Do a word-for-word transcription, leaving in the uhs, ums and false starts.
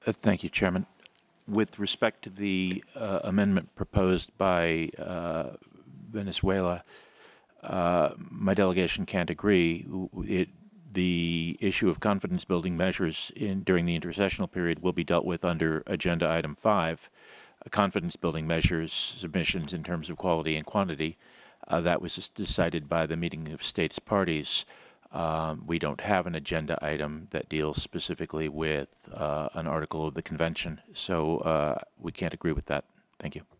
Uh, Thank you, Chairman. With respect to the uh, amendment proposed by uh, Venezuela, uh, my delegation can't agree. It, the issue of confidence building measures in, during the intercessional period will be dealt with under agenda item five, uh, confidence building measures submissions in terms of quality and quantity. Uh, that was decided by the meeting of states parties. Um, we don't have an agenda item that deals specifically with uh, an article of the convention, so uh, we can't agree with that. Thank you.